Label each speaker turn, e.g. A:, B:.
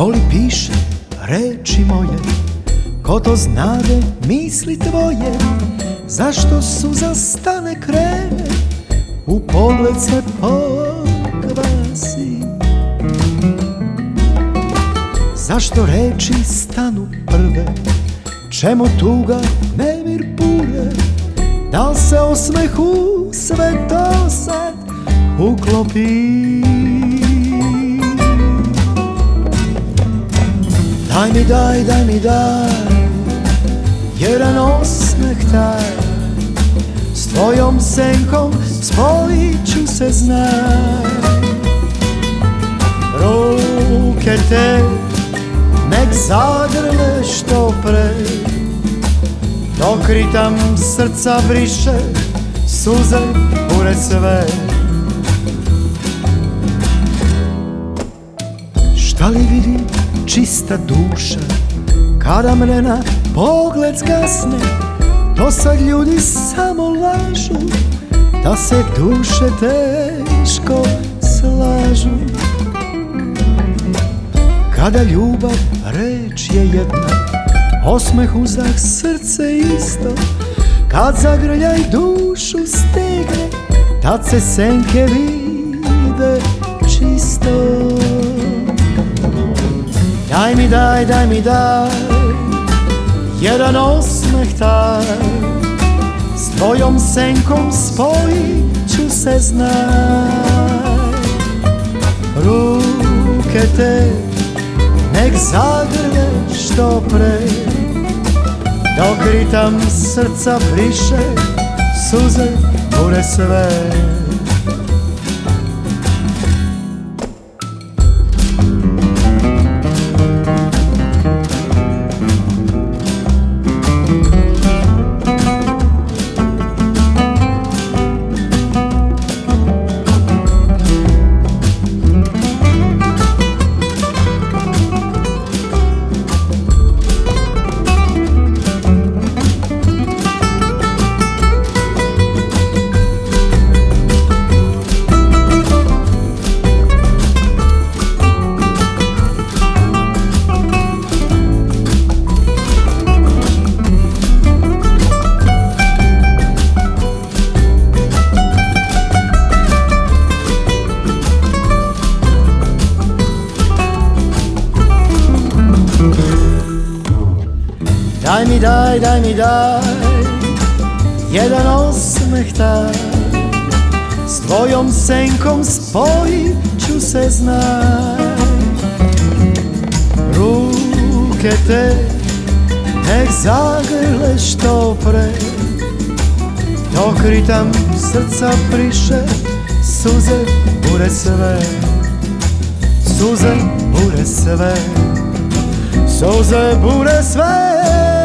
A: ko li piše reči moje, ko to znade misli tvoje, zašto suza stane krene, u pogled se pokvasi. Zašto reči stanu prve, čemu tuga nemir bure, da li se osmehu sve to sad uklopi? Daj mi daj, daj mi daj, jedan osmeh taj, s tvojom senkom spojit ću se, znaj. Ruke te nek zagrle što pre, dok ritam srca briše, suze bure sve. Šta li vidi čista duša kada mrena pogled zgasne? To sad ljudi samo lažu, da se duše teško slažu. Kada ljubav reč je jedna, osmeh uzdah srce isto, kad zagrljaj dušu stegne, tad se senke vide čisto. Daj mi daj, daj mi daj, jedan osmeh taj, s tvojom senkom spojit ću se, znaj. Ruke te nek zagrle što pre, dok ritam srca briše, suze bure sve. Daj mi daj, daj mi daj, jedan osmeh taj, s tvojom senkom spojit ću se, znaj. Ruke te nek zagrle što pre, dok ritam srca briše, suze bure sve. Suze bure sve, suze bure sve.